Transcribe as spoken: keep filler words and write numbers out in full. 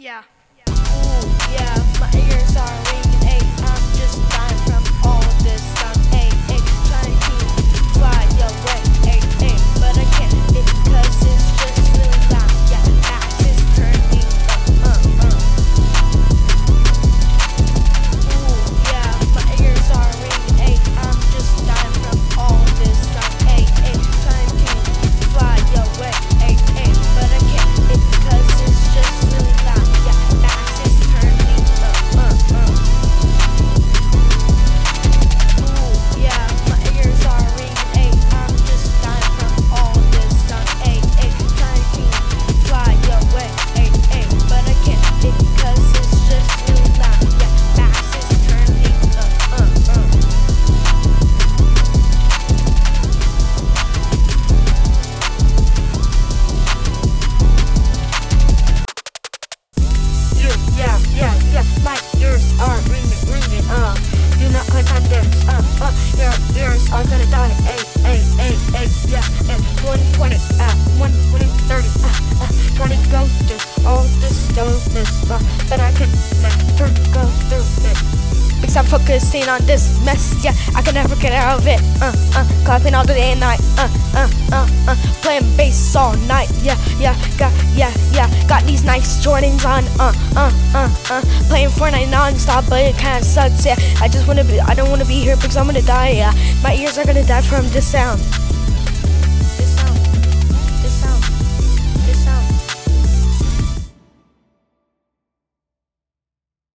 Yeah. Ooh, yeah, my ears are ringing, ayy. I'm just dying from all of this sound, ayy, ayy. Trying to fly away, ayy, ayy. But I can't because it's just really loud. Yeah, ass is turning up, uh, uh. Ooh, yeah, my ears are ringing, ayy. I'm just dying from all of this sound, ayy, ayy. Trying to fly away, ayy, ayy. But I can't because it's just really loud. Yeah, ass is turning up, uh, uh. Ooh, yeah, my ears are ringing, ayy. I'm just dying from all this sound, ayy, ayy. Trying to fly away, ayy, ayy. But I can't because it's just really loud. Yeah, ass is turning up, uh, uh. Yeah, yeah, yeah, my ears are ringing, ringing, uh. Do not click on this, uh, uh. Your ears are gonna die, ayy, ayy, ayy, ayy, yeah, ayy. one twenty, uh, one twenty, thirty, uh, uh. twenty go through all this dopeness, uh. But I can never go through it. Because I'm focusing on this mess, yeah, I can never get out of it, uh, uh. Clapping all day and night, uh, uh, uh, uh. Playing bass all night, yeah, yeah, got, yeah, yeah. Got these nice Jordans on, uh, uh, uh, uh. Playing Fortnite non-stop, but it kinda sucks, yeah. I just wanna be, I don't wanna be here because I'm gonna die, yeah. My ears are gonna die from this sound.